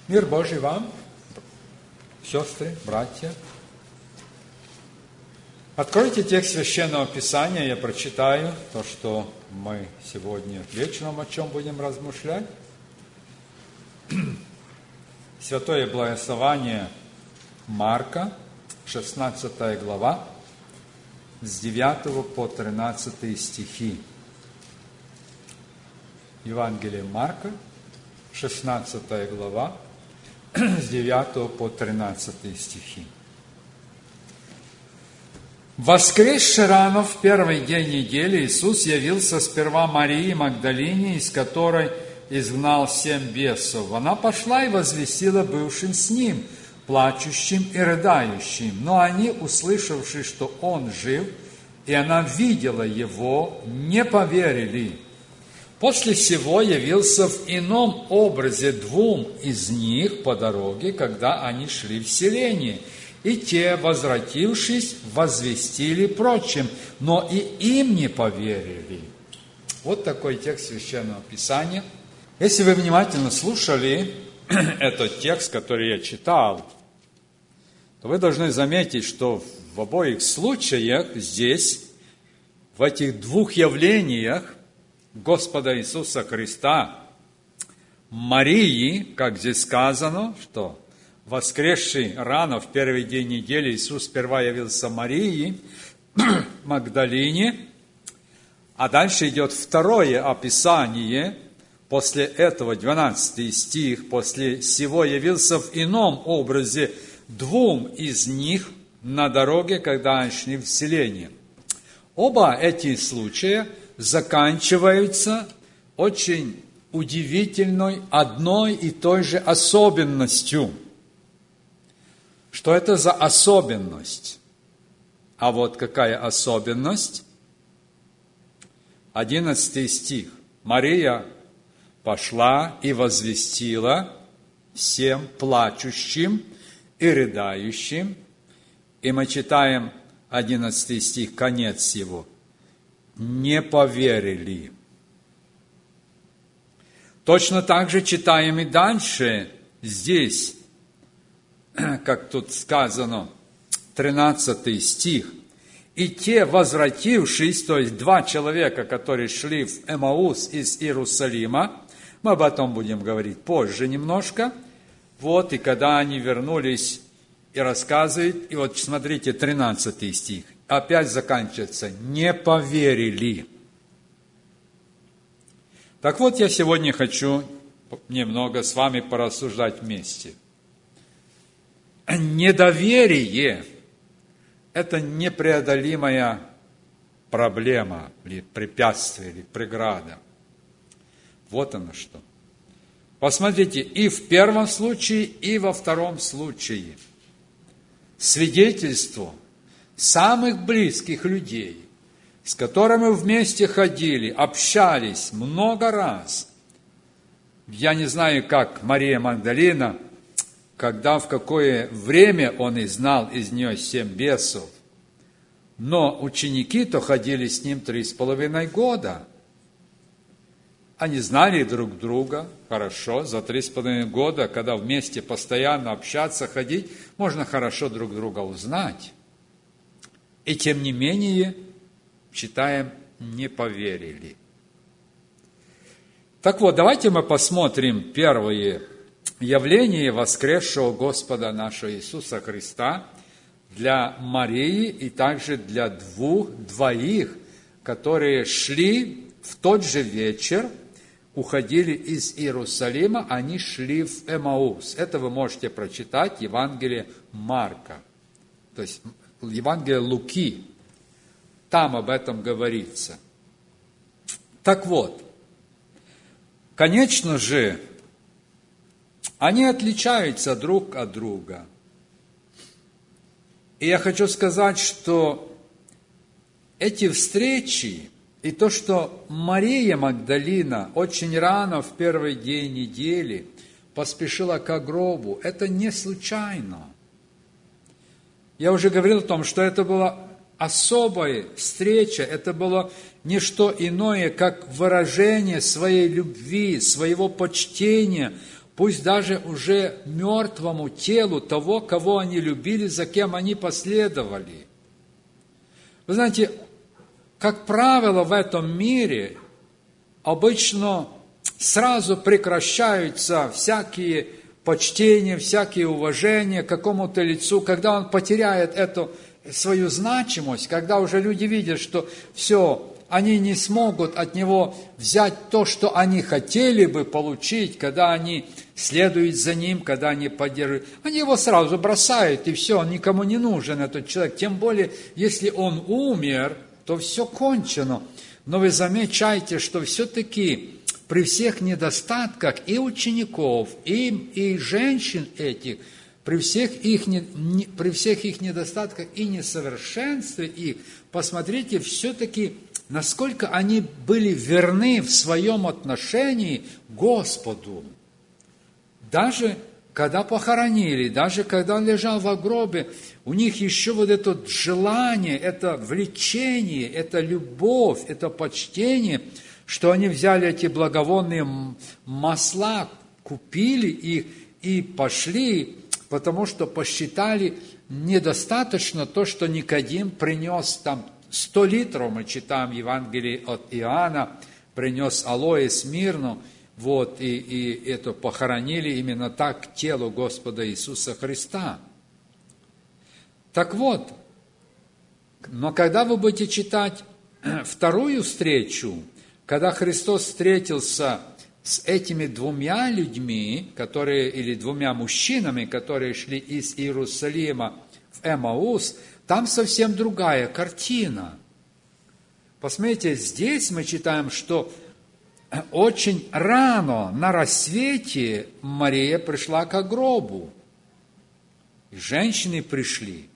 Мир Божий вам, сестры, братья. Откройте текст Священного Писания, я прочитаю то, что мы сегодня вечером о чем будем размышлять. Святое благословение Марка, 16 глава, с 9 по 13 стихи. Евангелие Марка, 16 глава, с 9 по 13 стихи. Воскресши рано в первый день недели Иисус явился сперва Марии Магдалине, из которой изгнал 7 бесов. Она пошла и возвестила бывшим с ним, плачущим и рыдающим. Но они, услышавши, что он жив, и она видела его, не поверили. После сего явился в ином образе 2 из них по дороге, когда они шли в селение. И те, возвратившись, возвестили прочим, но и им не поверили. Вот такой текст Священного Писания. Если вы внимательно слушали этот текст, который я читал, то вы должны заметить, что в обоих случаях здесь, в этих 2 явлениях Господа Иисуса Христа, Марии, как здесь сказано, что воскресший рано в первый день недели Иисус сперва явился Марии Магдалине, а дальше идет второе описание, после этого 12 стих, после сего явился в ином образе 2 из них на дороге, когда они шли в селение. Оба эти случая заканчиваются очень удивительной одной и той же особенностью. Что это за особенность? А вот какая особенность? 11 стих. Мария пошла и возвестила всем плачущим и рыдающим. И мы читаем 11 стих, конец его. Не поверили. Точно так же читаем и дальше здесь, как тут сказано, 13 стих. И те, возвратившись, то есть 2 человека, которые шли в Эмаус из Иерусалима, мы об этом будем говорить позже немножко, вот, и когда они вернулись и рассказывают, и вот смотрите, 13 стих, опять заканчивается, не поверили. Так вот, я сегодня хочу немного с вами порассуждать вместе. Недоверие – это непреодолимая проблема, или препятствие, или преграда. Вот оно что. Посмотрите, и в первом случае, и во втором случае свидетельство самых близких людей, с которыми вместе ходили, общались много раз. Я не знаю, как Мария Магдалина, когда, в какое время он изгнал из нее 7 бесов. Но ученики-то ходили с ним 3,5 года. Они знали друг друга хорошо. За 3,5 года, когда вместе постоянно общаться, ходить, можно хорошо друг друга узнать. И тем не менее, читаем, не поверили. Так вот, давайте мы посмотрим первые явление воскресшего Господа нашего Иисуса Христа для Марии и также для двоих, которые шли в тот же вечер, уходили из Иерусалима, они шли в Эмаус. Это вы можете прочитать в Евангелии Марка, то есть Евангелие Луки. Там об этом говорится. Так вот, конечно же, они отличаются друг от друга. И я хочу сказать, что эти встречи и то, что Мария Магдалина очень рано в первый день недели поспешила к гробу, это не случайно. Я уже говорил о том, что это была особая встреча, это было не что иное, как выражение своей любви, своего почтения пусть даже уже мертвому телу того, кого они любили, за кем они последовали. Вы знаете, как правило, в этом мире обычно сразу прекращаются всякие почтения, всякие уважения к какому-то лицу, когда он потеряет эту свою значимость, когда уже люди видят, что все, они не смогут от него взять то, что они хотели бы получить, когда они следуют за ним, когда они поддерживают. Они его сразу бросают, и все, он никому не нужен, этот человек. Тем более, если он умер, то все кончено. Но вы замечаете, что все-таки при всех недостатках и учеников, и женщин этих, при всех их недостатках и несовершенстве их, посмотрите, все-таки, насколько они были верны в своем отношении к Господу. Даже когда похоронили, даже когда он лежал в гробе, у них еще вот это желание, это влечение, это любовь, это почтение, что они взяли эти благовонные масла, купили их и пошли, потому что посчитали недостаточно то, что Никодим принес там 100 литров, мы читаем Евангелие от Иоанна, принес алоэ смирну, вот, и это похоронили именно так к телу Господа Иисуса Христа. Так вот, но когда вы будете читать вторую встречу, когда Христос встретился с этими двумя людьми, или двумя мужчинами, которые шли из Иерусалима в Эмаус, там совсем другая картина. Посмотрите, здесь мы читаем, что очень рано, на рассвете, Мария пришла к гробу. И женщины пришли.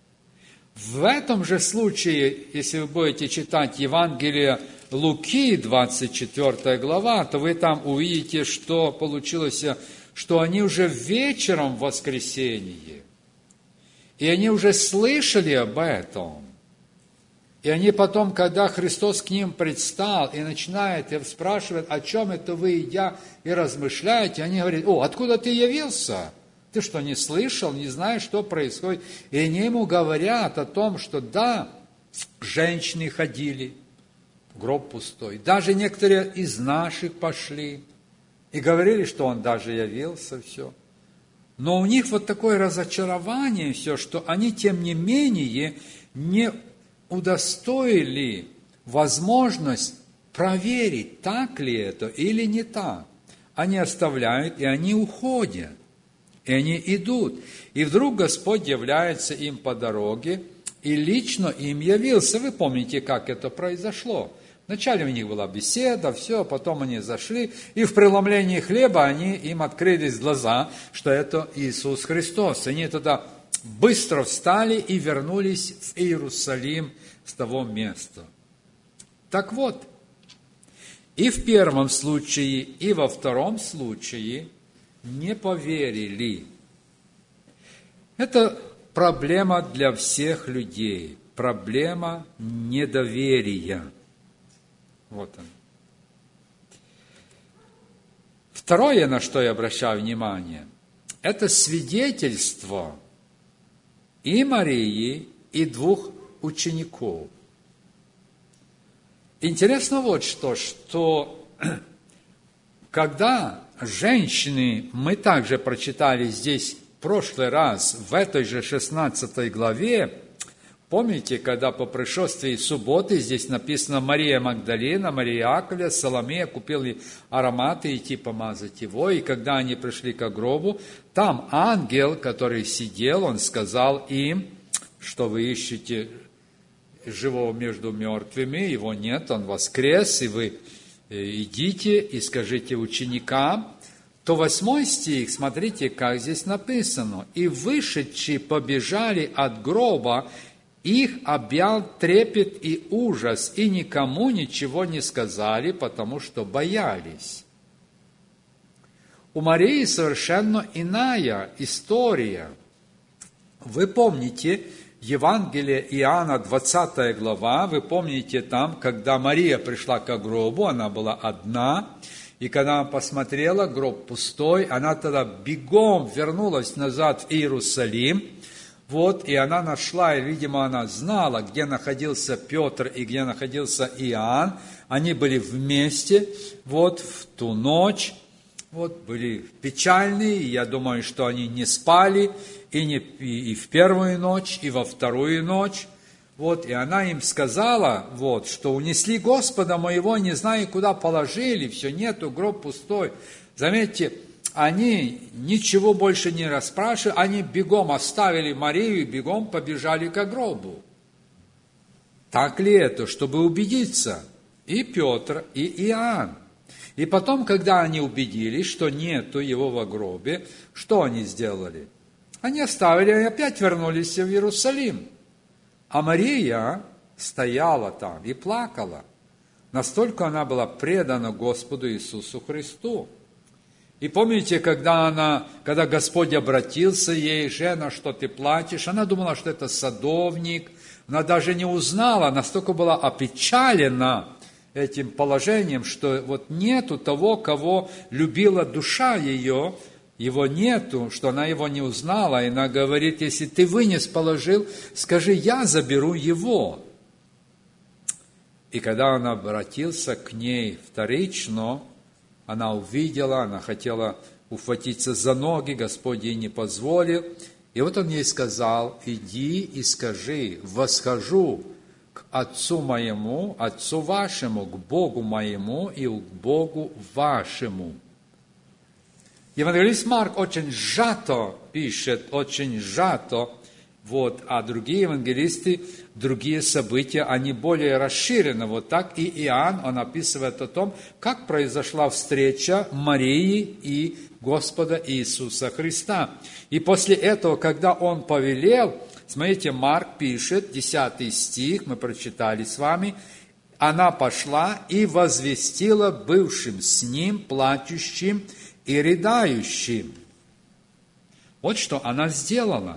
В этом же случае, если вы будете читать Евангелие Луки, 24 глава, то вы там увидите, что получилось, что они уже вечером в воскресенье, и они уже слышали об этом. И они потом, когда Христос к ним предстал и начинает и спрашивает, о чем это вы, едя и размышляете, они говорят: о, откуда ты явился? Ты что, не слышал, не знаешь, что происходит? И они ему говорят о том, что да, женщины ходили, гроб пустой. Даже некоторые из наших пошли и говорили, что он даже явился, все. Но у них вот такое разочарование все, что они, тем не менее, не удостоили возможность проверить, так ли это или не так. Они оставляют, и они уходят, и они идут. И вдруг Господь является им по дороге, и лично им явился. Вы помните, как это произошло? Вначале у них была беседа, все, потом они зашли, и в преломлении хлеба им открылись глаза, что это Иисус Христос. Они тогда быстро встали и вернулись в Иерусалим с того места. Так вот, и в первом случае, и во втором случае не поверили. Это проблема для всех людей, проблема недоверия. Вот он. Второе, на что я обращаю внимание, это свидетельство и Марии, и двух учеников. Интересно вот что когда женщины, мы также прочитали здесь в прошлый раз, в этой же 16 главе, помните, когда по пришествии субботы, здесь написано, Мария Магдалина, Мария Иаковлева, Соломея купили ароматы идти помазать его, и когда они пришли к гробу, там ангел, который сидел, он сказал им, что вы ищете живого между мертвыми, его нет, он воскрес, и вы идите и скажите ученикам. То 8 стих, смотрите, как здесь написано. «И вышедшие побежали от гроба, их объял трепет и ужас, и никому ничего не сказали, потому что боялись». У Марии совершенно иная история. Вы помните, Евангелие Иоанна, 20 глава, вы помните там, когда Мария пришла к гробу, она была одна, И когда она посмотрела, гроб пустой, она тогда бегом вернулась назад в Иерусалим. Вот, и она нашла, и, видимо, она знала, где находился Петр и где находился Иоанн. Они были вместе, вот, в ту ночь, вот, были печальные, и я думаю, что они не спали, и в первую ночь, и во вторую ночь. Вот, и она им сказала, вот, что унесли Господа моего, не знаю, куда положили, все нету, гроб пустой. Заметьте, они ничего больше не расспрашивали, они бегом оставили Марию и бегом побежали к гробу. Так ли это, чтобы убедиться? И Петр, и Иоанн. И потом, когда они убедились, что нету его во гробе, что они сделали? Они оставили и опять вернулись в Иерусалим. А Мария стояла там и плакала. Настолько она была предана Господу Иисусу Христу. И помните, когда Господь обратился ей: «Жена, что ты плачешь?» Она думала, что это садовник. Она даже не узнала, настолько была опечалена этим положением, что вот нету того, кого любила душа ее, его нету, что она его не узнала. И она говорит: если ты вынес, положил, скажи, я заберу его. И когда он обратился к ней вторично, она увидела, она хотела ухватиться за ноги, Господь ей не позволил. И вот он ей сказал: иди и скажи, восхожу к Отцу моему, Отцу вашему, к Богу моему и к Богу вашему. Евангелист Марк очень сжато пишет, очень сжато, вот, а другие евангелисты, другие события, они более расширены. Вот так и Иоанн, он описывает о том, как произошла встреча Марии и Господа Иисуса Христа. И после этого, когда он повелел, смотрите, Марк пишет, 10 стих, мы прочитали с вами, она пошла и возвестила бывшим с ним, плачущим и рыдающим. Вот что она сделала.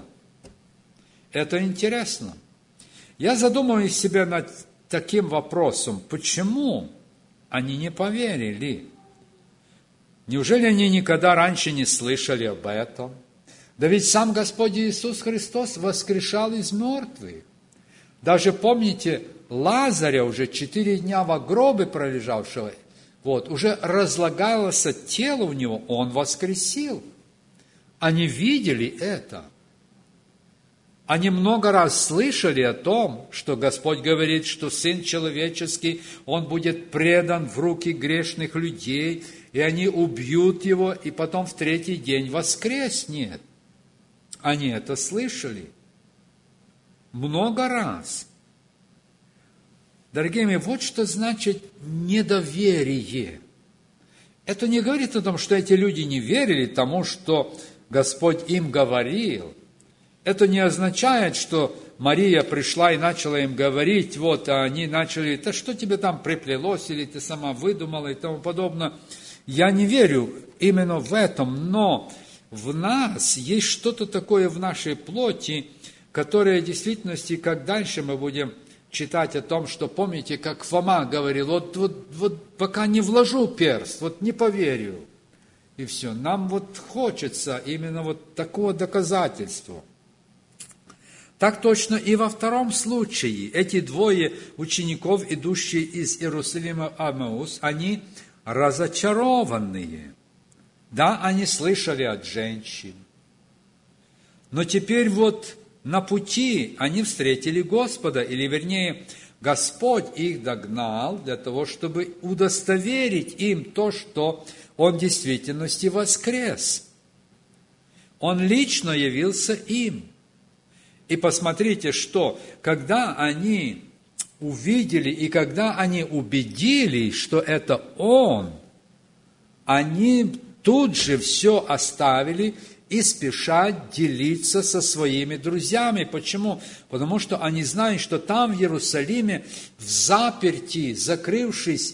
Это интересно. Я задумываюсь себя над таким вопросом, почему они не поверили? Неужели они никогда раньше не слышали об этом? Да ведь сам Господь Иисус Христос воскрешал из мертвых. Даже помните, Лазаря, уже 4 дня в гробе пролежавшего, вот, уже разлагалось тело у него, он воскресил. Они видели это. Они много раз слышали о том, что Господь говорит, что Сын Человеческий, Он будет предан в руки грешных людей, и они убьют Его, и потом в 3-й день воскреснет. Они это слышали много раз. Дорогие мои, вот что значит недоверие. Это не говорит о том, что эти люди не верили тому, что Господь им говорил. Это не означает, что Мария пришла и начала им говорить, вот, а они начали: да что тебе там приплелось, или ты сама выдумала и тому подобное. Я не верю именно в этом, но в нас есть что-то такое в нашей плоти, которое в действительности, как дальше мы будем читать о том, что, помните, как Фома говорил: вот пока не вложу перст, вот не поверю. И все. Нам вот хочется именно вот такого доказательства. Так точно и во втором случае. Эти 2 учеников, идущие из Иерусалима в Эмаус, они разочарованные. Да, они слышали от женщин. Но теперь вот на пути они встретили Господа, или вернее, Господь их догнал для того, чтобы удостоверить им то, что Он в действительности воскрес. Он лично явился им. И посмотрите, что когда они увидели и когда они убедились, что это Он, они тут же все оставили и спешат делиться со своими друзьями. Почему? Потому что они знают, что там, в Иерусалиме, в заперти, закрывшись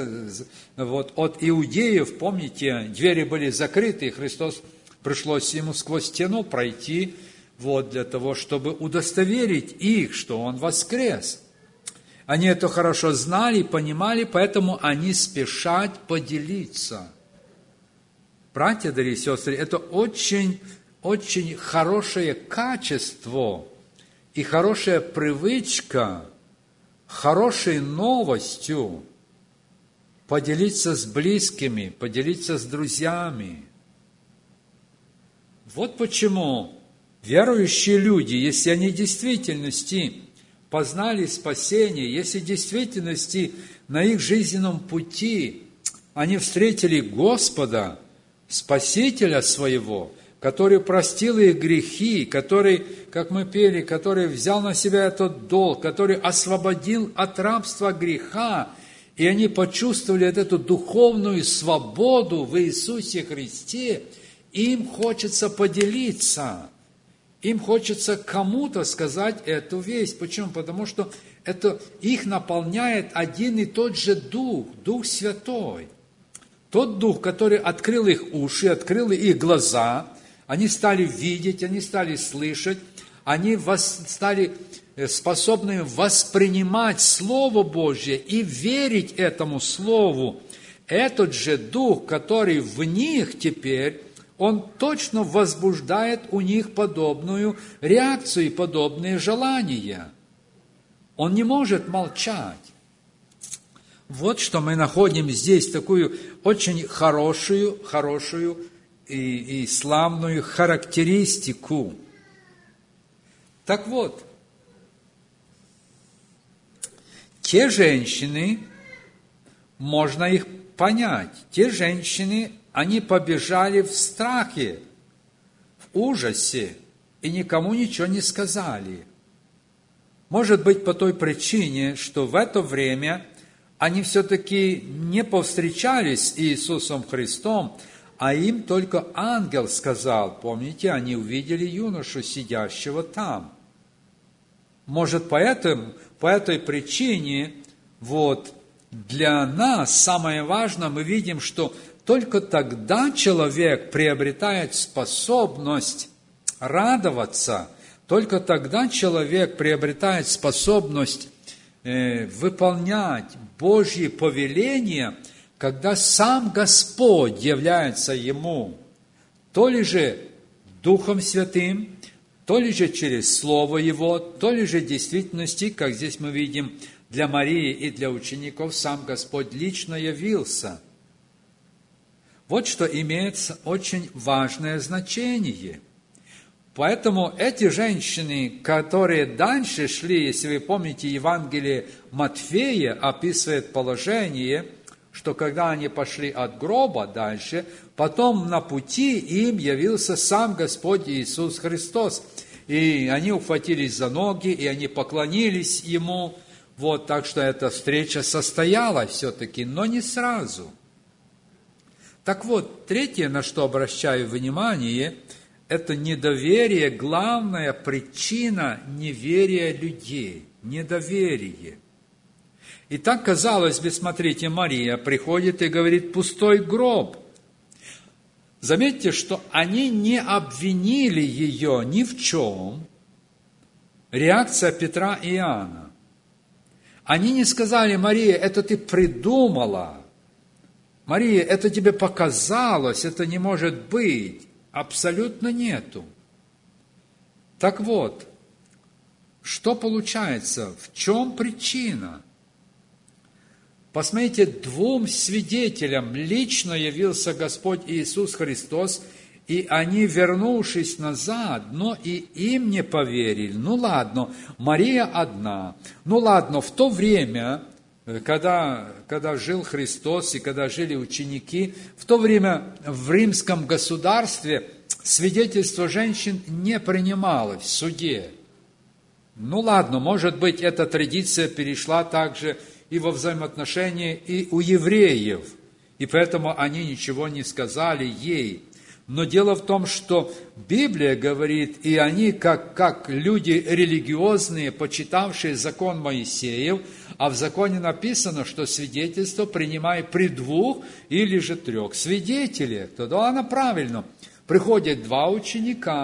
от иудеев, помните, двери были закрыты, и Христос пришлось ему сквозь стену пройти, для того, чтобы удостоверить их, что Он воскрес. Они это хорошо знали и понимали, поэтому они спешат поделиться. Братья, дорогие сестры, это очень, очень хорошее качество и хорошая привычка, хорошей новостью поделиться с близкими, поделиться с друзьями. Вот почему верующие люди, если они в действительности познали спасение, если в действительности на их жизненном пути они встретили Господа, Спасителя своего, который простил их грехи, который, как мы пели, который взял на себя этот долг, который освободил от рабства греха, и они почувствовали эту духовную свободу в Иисусе Христе, им хочется поделиться, им хочется кому-то сказать эту весть. Почему? Потому что это их наполняет один и тот же Дух, Дух Святой. Тот Дух, который открыл их уши, открыл их глаза, они стали видеть, они стали слышать, они стали способны воспринимать Слово Божье и верить этому Слову. Этот же Дух, который в них теперь, он точно возбуждает у них подобную реакцию и подобные желания. Он не может молчать. Вот что мы находим здесь, такую очень хорошую и славную характеристику. Так вот, те женщины, можно их понять, те женщины, они побежали в страхе, в ужасе, и никому ничего не сказали. Может быть, по той причине, что в это время они все-таки не повстречались с Иисусом Христом, а им только ангел сказал, помните, они увидели юношу, сидящего там. Может, по этой причине, для нас самое важное, мы видим, что только тогда человек приобретает способность радоваться, только тогда человек приобретает способность выполнять Божьи повеления, когда сам Господь является ему, то ли же Духом Святым, то ли же через Слово Его, то ли же в действительности, как здесь мы видим, для Марии и для учеников сам Господь лично явился. Вот что имеет очень важное значение. Поэтому эти женщины, которые дальше шли, если вы помните, Евангелие Матфея описывает положение, что когда они пошли от гроба дальше, потом на пути им явился сам Господь Иисус Христос. И они ухватились за ноги, и они поклонились Ему. Так что эта встреча состоялась все-таки, но не сразу. Так вот, третье, на что обращаю внимание, это недоверие, главная причина неверия людей, недоверие. И так, казалось бы, смотрите, Мария приходит и говорит, пустой гроб. Заметьте, что они не обвинили ее ни в чем. Реакция Петра и Иоанна. Они не сказали, Мария, это ты придумала. Мария, это тебе показалось, это не может быть. Абсолютно нету. Так вот, что получается? В чем причина? Посмотрите, двум свидетелям лично явился Господь Иисус Христос, и они, вернувшись назад, но и им не поверили. Ну ладно, Мария одна. Ну ладно, в то время, когда жил Христос и когда жили ученики, в то время в римском государстве свидетельство женщин не принималось в суде. Ну ладно, может быть, эта традиция перешла также и во взаимоотношении и у евреев, и поэтому они ничего не сказали ей. Но дело в том, что Библия говорит, и они, как люди религиозные, почитавшие закон Моисеев, а в законе написано, что свидетельство принимай при 2 или же 3 свидетелях. Тогда оно правильно. Приходят 2 ученика,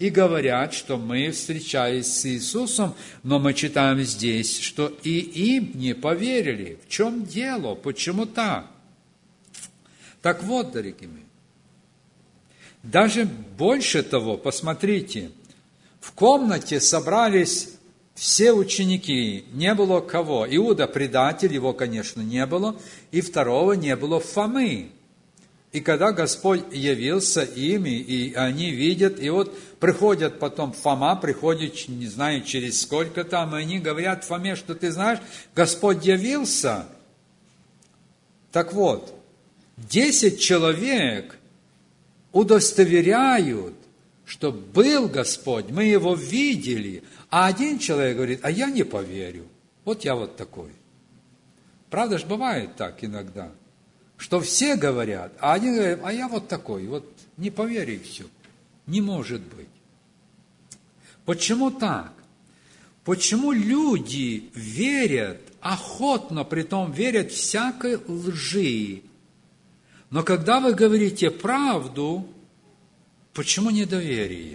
и говорят, что мы встречались с Иисусом, но мы читаем здесь, что и им не поверили. В чем дело? Почему так? Так вот, дорогие мои, даже больше того, посмотрите, в комнате собрались все ученики, не было кого. Иуда предатель, его, конечно, не было, и второго не было Фомы. И когда Господь явился ими, и они видят, и вот приходят потом, Фома приходит, не знаю, через сколько там, и они говорят Фоме, что ты знаешь, Господь явился. Так вот, 10 человек удостоверяют, что был Господь, мы Его видели, а один человек говорит, а я не поверю. Вот я вот такой. Правда ж бывает так иногда, что все говорят, а один говорит, а я вот такой, вот не поверю и все. Не может быть. Почему так? Почему люди верят, охотно притом верят всякой лжи? Но когда вы говорите правду, почему недоверие?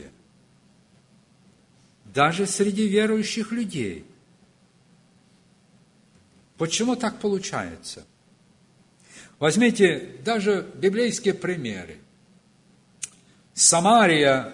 Даже среди верующих людей. Почему так получается? Возьмите даже библейские примеры. Самара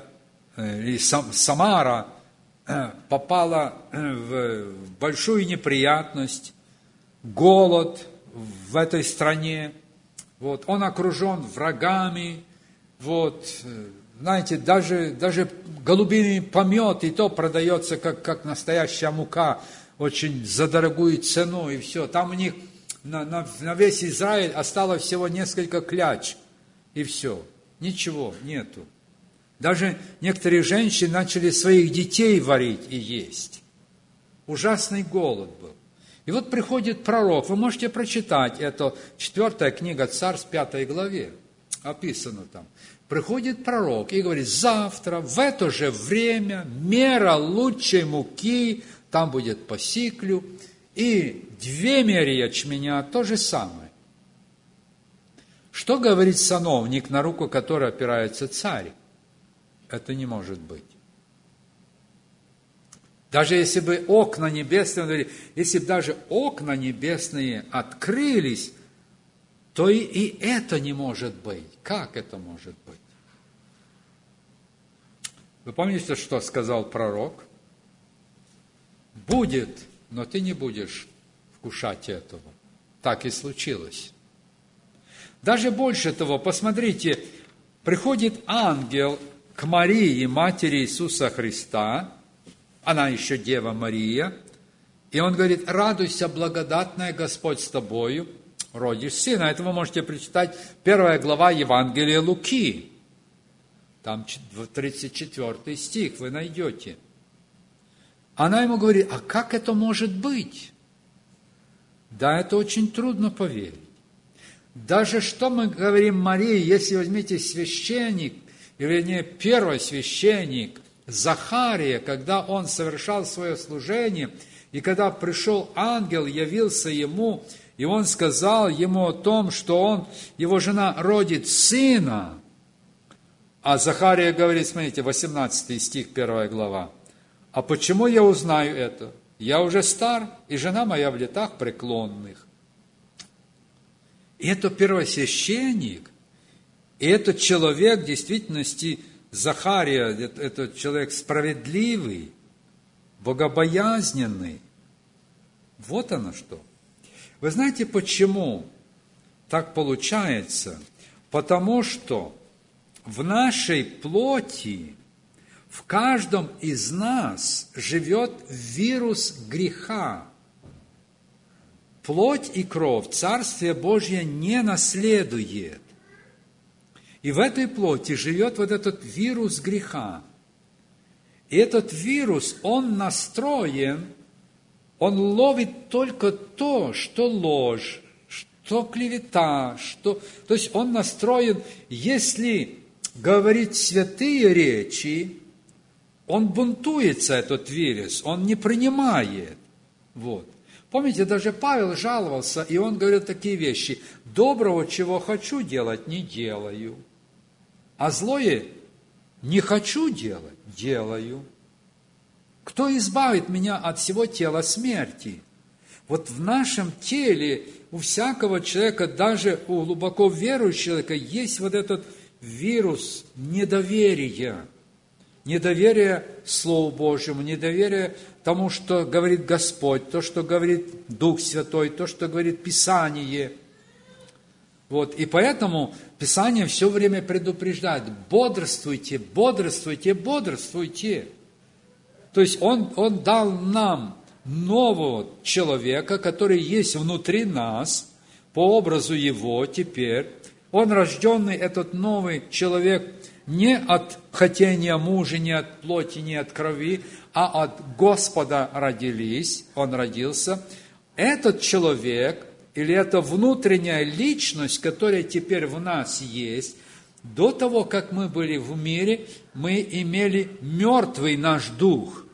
попала в большую неприятность, голод в этой стране. Вот, он окружен врагами. Вот, знаете, даже голубиный помет, и то продается как настоящая мука, очень за дорогую цену, и все. Там у них на весь Израиль осталось всего несколько кляч, и все. Ничего нету. Даже некоторые женщины начали своих детей варить и есть. Ужасный голод был. И вот приходит пророк, вы можете прочитать, это 4 книга Царств, 5 главе, описано там. Приходит пророк и говорит, завтра в это же время мера лучшей муки, там будет по сиклю, и 2 меры ячменя, то же самое. Что говорит сановник, на руку которой опирается царь? Это не может быть. Даже если бы окна небесные, если бы даже окна небесные открылись, то и это не может быть. Как это может быть? Вы помните, что сказал пророк? Будет, но ты не будешь вкушать этого. Так и случилось. Даже больше того, посмотрите, приходит ангел к Марии, матери Иисуса Христа, она еще Дева Мария, и он говорит, радуйся, благодатная Господь с тобою, родишь сына. Это вы можете прочитать 1 глава Евангелия Луки. Там 34 стих вы найдете. Она ему говорит, а как это может быть? Да, это очень трудно поверить. Даже что мы говорим Марии, если возьмите священник, вернее, первосвященник Захария, когда он совершал свое служение, и когда пришел ангел, явился ему, и он сказал ему о том, что его жена родит сына. А Захария говорит, смотрите, 18 стих, 1 глава. А почему я узнаю это? Я уже стар, и жена моя в летах преклонных. И это первосвященник, и этот человек, в действительности, Захария, это человек справедливый, богобоязненный. Вот оно что. Вы знаете, почему так получается? Потому что в нашей плоти, в каждом из нас живет вирус греха. Плоть и кровь Царствие Божье не наследует. И в этой плоти живет вот этот вирус греха. И этот вирус, он настроен, он ловит только то, что ложь, что клевета, то есть он настроен, если говорить святые речи, он бунтуется, этот вирус, он не принимает. Вот. Помните, даже Павел жаловался, и он говорил такие вещи: доброго, чего хочу делать, не делаю, а злое Не хочу делать, делаю. Кто избавит меня от всего тела смерти? Вот в нашем теле у всякого человека, даже у глубоко верующего человека, есть вот этот вирус недоверия. Недоверие Слову Божьему, недоверие тому, что говорит Господь, то, что говорит Дух Святой, то, что говорит Писание. Вот. И поэтому Писание все время предупреждает: бодрствуйте, бодрствуйте, бодрствуйте. То есть Он дал нам нового человека, который есть внутри нас, по образу Его теперь. Он рожденный, этот новый человек, не от хотения мужа, не от плоти, не от крови, а от Господа родились, он родился. Этот человек, или эта внутренняя личность, которая теперь в нас есть, до того, как мы были в мире, мы имели мертвый наш дух.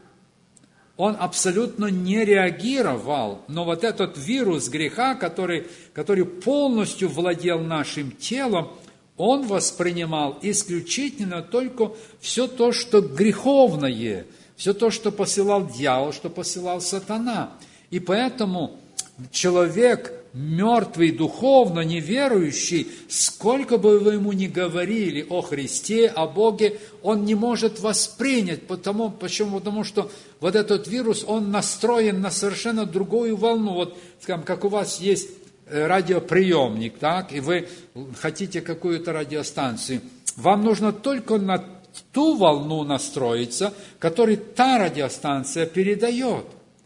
Он абсолютно не реагировал, но вот этот вирус греха, который полностью владел нашим телом, он воспринимал исключительно только все то, что греховное, все то, что посылал дьявол, что посылал сатана. И поэтому человек, мертвый духовно, неверующий, сколько бы вы ему ни говорили о Христе, о Боге, он не может воспринять. Почему? Потому что вот этот вирус, он настроен на совершенно другую волну. Вот, скажем, как у вас есть радиоприемник, так, и вы хотите какую-то радиостанцию, вам нужно только на ту волну настроиться, которую та радиостанция передает.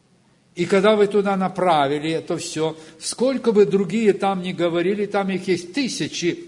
И когда вы туда направили это все, сколько бы другие там ни говорили, там их есть тысячи,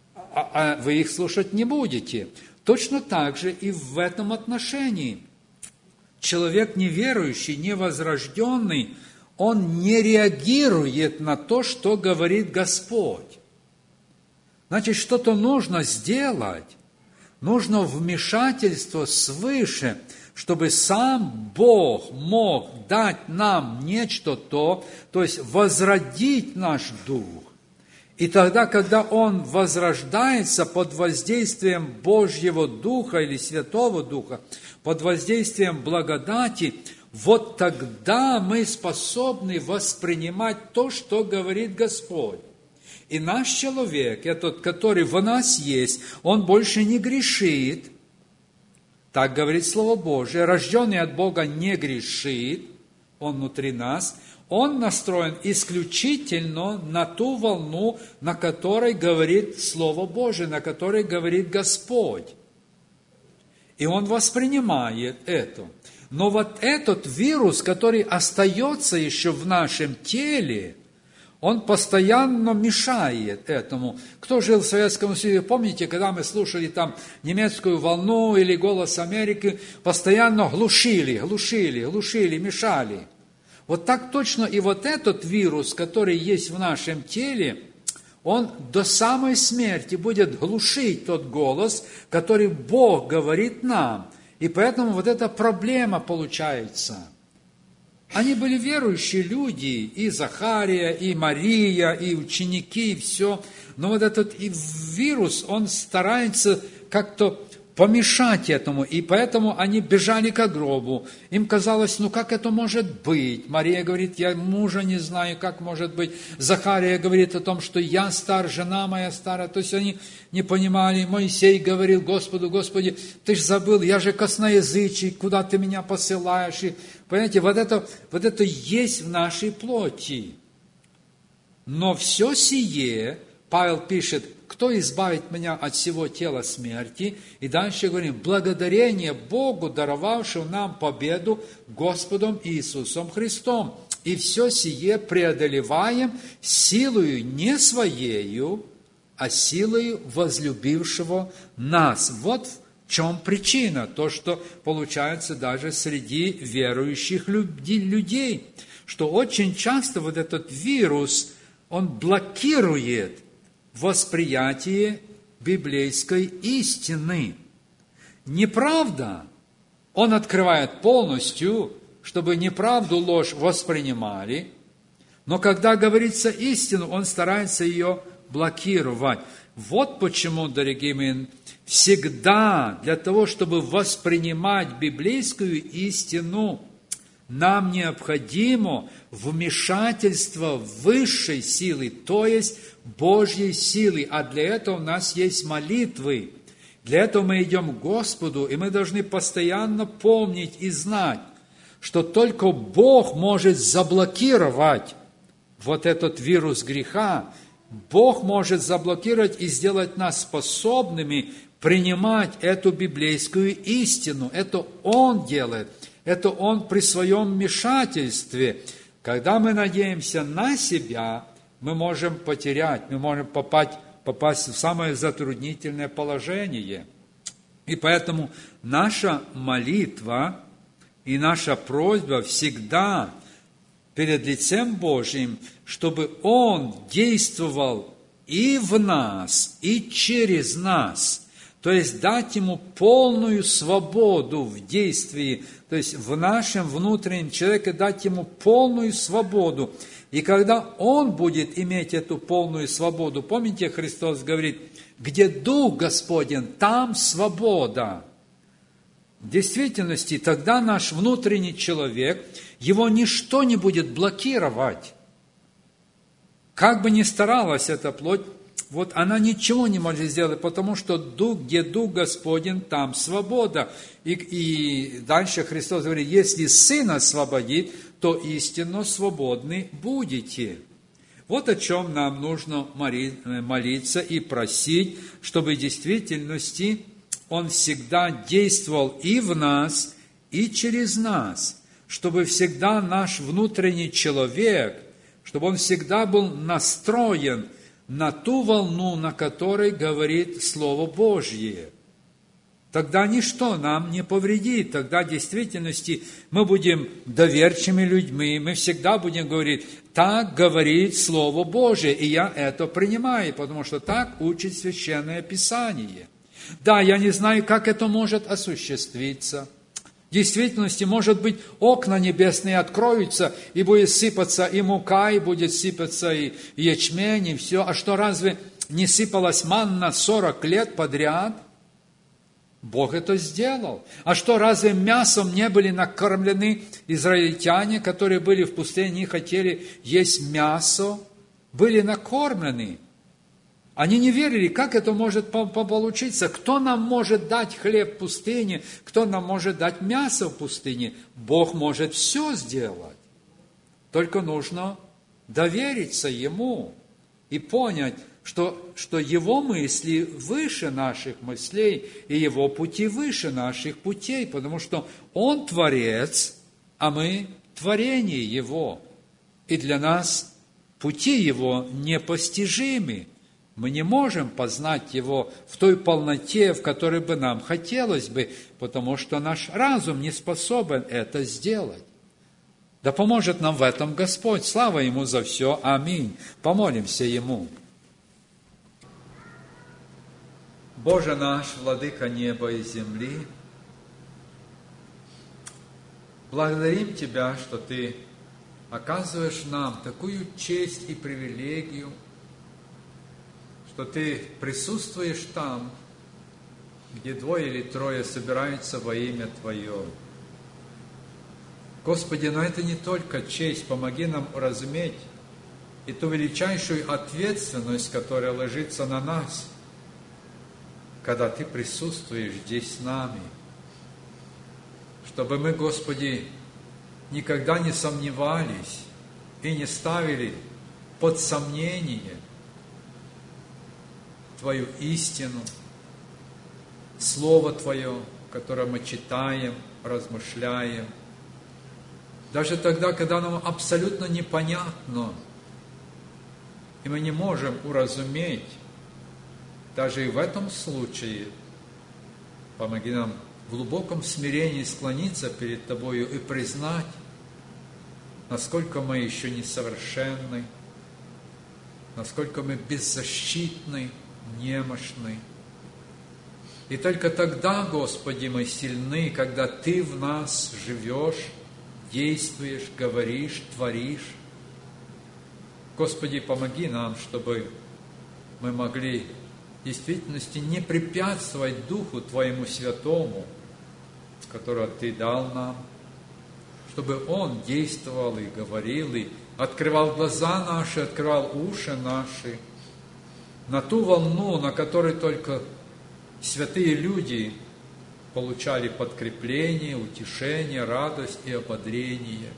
а вы их слушать не будете. Точно так же и в этом отношении. Человек неверующий, невозрожденный, он не реагирует на то, что говорит Господь. Значит, что-то нужно сделать. Нужно вмешательство свыше, чтобы сам Бог мог дать нам нечто то есть возродить наш дух. И тогда, когда он возрождается под воздействием Божьего Духа или Святого Духа, под воздействием благодати, вот тогда мы способны воспринимать то, что говорит Господь. И наш человек, этот, который в нас есть, он больше не грешит. Так говорит Слово Божие. Рожденный от Бога не грешит, он внутри нас. Он настроен исключительно на ту волну, на которой говорит Слово Божие, на которой говорит Господь. И он воспринимает это. Но вот этот вирус, который остается еще в нашем теле, он постоянно мешает этому. Кто жил в Советском Союзе, помните, когда мы слушали там немецкую волну или «Голос Америки», постоянно глушили, мешали. Вот так точно и вот этот вирус, который есть в нашем теле, он до самой смерти будет глушить тот голос, который Бог говорит нам. И поэтому вот эта проблема получается. Они были верующие люди, и Захария, и Мария, и ученики, и все. Но вот этот вирус, он старается как-то помешать этому, и поэтому они бежали к гробу. Им казалось, как это может быть? Мария говорит, я мужа не знаю, как может быть. Захария говорит о том, что я стар, жена моя старая. То есть они не понимали. Моисей говорил Господу, Господи, ты ж забыл, я же косноязычий, куда ты меня посылаешь? И, понимаете, вот это есть в нашей плоти. Но все сие, Павел пишет, кто избавит меня от всего тела смерти? И дальше говорим, благодарение Богу, даровавшему нам победу Господом Иисусом Христом. И все сие преодолеваем силою не своею, а силою возлюбившего нас. Вот в чем причина, то, что получается даже среди верующих людей, что очень часто вот этот вирус, он блокирует восприятие библейской истины. Неправда он открывает полностью, чтобы неправду, ложь воспринимали, но когда говорится истину, он старается ее блокировать. Вот почему, дорогие мои, всегда для того, чтобы воспринимать библейскую истину, нам необходимо вмешательство высшей силы, то есть Божьей силы. А для этого у нас есть молитвы. Для этого мы идем к Господу, и мы должны постоянно помнить и знать, что только Бог может заблокировать вот этот вирус греха. Бог может заблокировать и сделать нас способными принимать эту библейскую истину. Это Он делает. Это Он при своем вмешательстве. Когда мы надеемся на себя, мы можем потерять, мы можем попасть в самое затруднительное положение. И поэтому наша молитва и наша просьба всегда перед лицем Божьим, чтобы Он действовал и в нас, и через нас. То есть дать Ему полную свободу в действии, то есть в нашем внутреннем человеке дать Ему полную свободу. И когда Он будет иметь эту полную свободу, помните, Христос говорит, где Дух Господень, там свобода. В действительности тогда наш внутренний человек, его ничто не будет блокировать. Как бы ни старалась эта плоть, вот она ничего не может сделать, потому что где Дух Господень, там свобода. И дальше Христос говорит, если Сын освободит, то истинно свободны будете. Вот о чем нам нужно молиться и просить, чтобы в действительности Он всегда действовал и в нас, и через нас, чтобы всегда наш внутренний человек, чтобы он всегда был настроен на ту волну, на которой говорит Слово Божье. Тогда ничто нам не повредит, тогда в действительности мы будем доверчивыми людьми, мы всегда будем говорить, так говорит Слово Божие, и я это принимаю, потому что так учит Священное Писание. Да, я не знаю, как это может осуществиться. В действительности, может быть, окна небесные откроются, и будет сыпаться и мука, и будет сыпаться и ячмень, и все. А что, разве не сыпалась манна 40 лет подряд? Бог это сделал. А что, разве мясом не были накормлены израильтяне, которые были в пустыне и хотели есть мясо? Были накормлены. Они не верили, как это может получиться. Кто нам может дать хлеб в пустыне? Кто нам может дать мясо в пустыне? Бог может все сделать. Только нужно довериться Ему и понять, что Его мысли выше наших мыслей, и Его пути выше наших путей, потому что Он Творец, а мы творение Его. И для нас пути Его непостижимы. Мы не можем познать Его в той полноте, в которой бы нам хотелось бы, потому что наш разум не способен это сделать. Да поможет нам в этом Господь. Слава Ему за все. Аминь. Помолимся Ему. Боже наш, Владыка неба и земли, благодарим Тебя, что Ты оказываешь нам такую честь и привилегию, что Ты присутствуешь там, где 2 или 3 собираются во имя Твое. Господи, но это не только честь, помоги нам уразуметь и ту величайшую ответственность, которая ложится на нас, когда Ты присутствуешь здесь с нами, чтобы мы, Господи, никогда не сомневались и не ставили под сомнение Твою истину, Слово Твое, которое мы читаем, размышляем. Даже тогда, когда нам абсолютно непонятно, и мы не можем уразуметь, даже и в этом случае, помоги нам в глубоком смирении склониться перед Тобою и признать, насколько мы еще несовершенны, насколько мы беззащитны, немощны. И только тогда, Господи, мы сильны, когда Ты в нас живешь, действуешь, говоришь, творишь. Господи, помоги нам, чтобы мы могли в действительности не препятствовать Духу Твоему Святому, которого Ты дал нам, чтобы Он действовал и говорил, и открывал глаза наши, открывал уши наши на ту волну, на которой только святые люди получали подкрепление, утешение, радость и ободрение.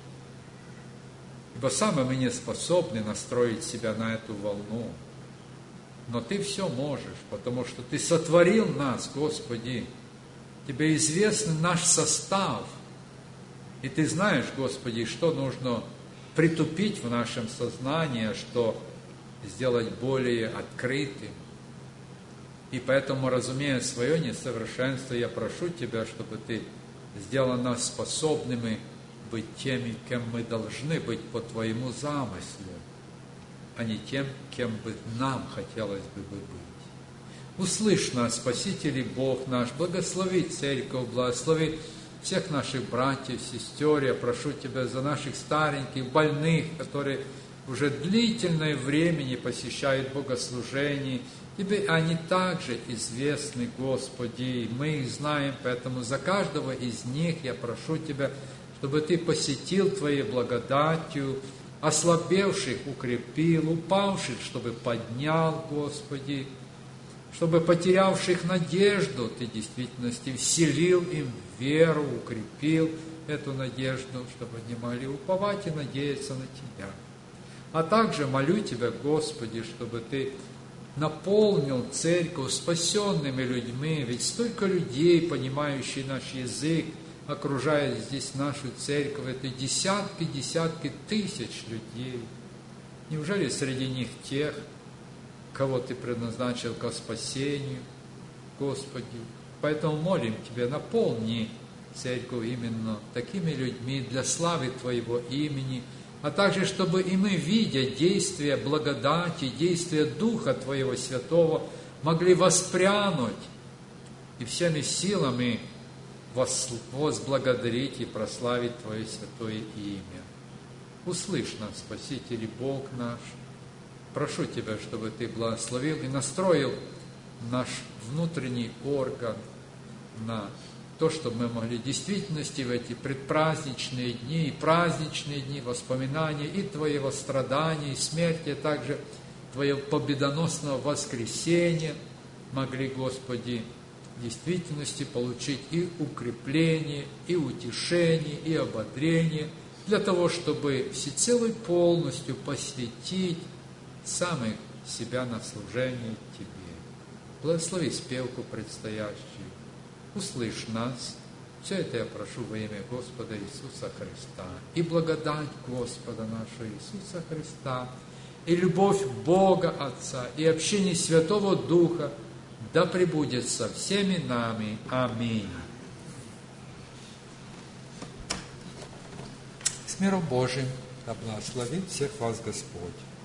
Ибо сами мы не способны настроить себя на эту волну. Но Ты все можешь, потому что Ты сотворил нас, Господи. Тебе известен наш состав. И Ты знаешь, Господи, что нужно притупить в нашем сознании, что сделать более открытым. И поэтому, разумея свое несовершенство, я прошу Тебя, чтобы Ты сделал нас способными быть теми, кем мы должны быть по Твоему замыслу, а не тем, кем бы нам хотелось бы быть. Услышь нас, Спаситель и Бог наш, благослови Церковь, благослови всех наших братьев, сестер. Я прошу Тебя за наших стареньких, больных, которые уже длительное время не посещают богослужений. Тебе они также известны, Господи, мы их знаем, поэтому за каждого из них я прошу Тебя, чтобы Ты посетил Твоей благодатью, ослабевших укрепил, упавших, чтобы поднял, Господи, чтобы потерявших надежду Ты в действительности вселил им веру, укрепил эту надежду, чтобы они могли уповать и надеяться на Тебя. А также молю Тебя, Господи, чтобы Ты наполнил церковь спасенными людьми, ведь столько людей, понимающих наш язык, окружает здесь нашу церковь, это десятки тысяч людей. Неужели среди них тех, кого Ты предназначил ко спасению, Господи? Поэтому молим Тебя, наполни церковь именно такими людьми для славы Твоего имени, а также, чтобы и мы, видя действия благодати, действия Духа Твоего Святого, могли воспрянуть и всеми силами возблагодарить и прославить Твое святое имя. Услышь нас, Спаситель и Бог наш. Прошу Тебя, чтобы Ты благословил и настроил наш внутренний орган на то, чтобы мы могли в действительности в эти предпраздничные дни и праздничные дни воспоминания и Твоего страдания, и смерти, а также Твоего победоносного воскресения могли, Господи, в действительности получить и укрепление, и утешение, и ободрение, для того, чтобы всецело и полностью посвятить самих себя на служение Тебе. Благослови спевку предстоящую. Услышь нас. Все это я прошу во имя Господа Иисуса Христа. И благодать Господа нашего Иисуса Христа, и любовь Бога Отца, и общение Святого Духа да пребудет со всеми нами. Аминь. С миром Божиим да благословит всех вас Господь.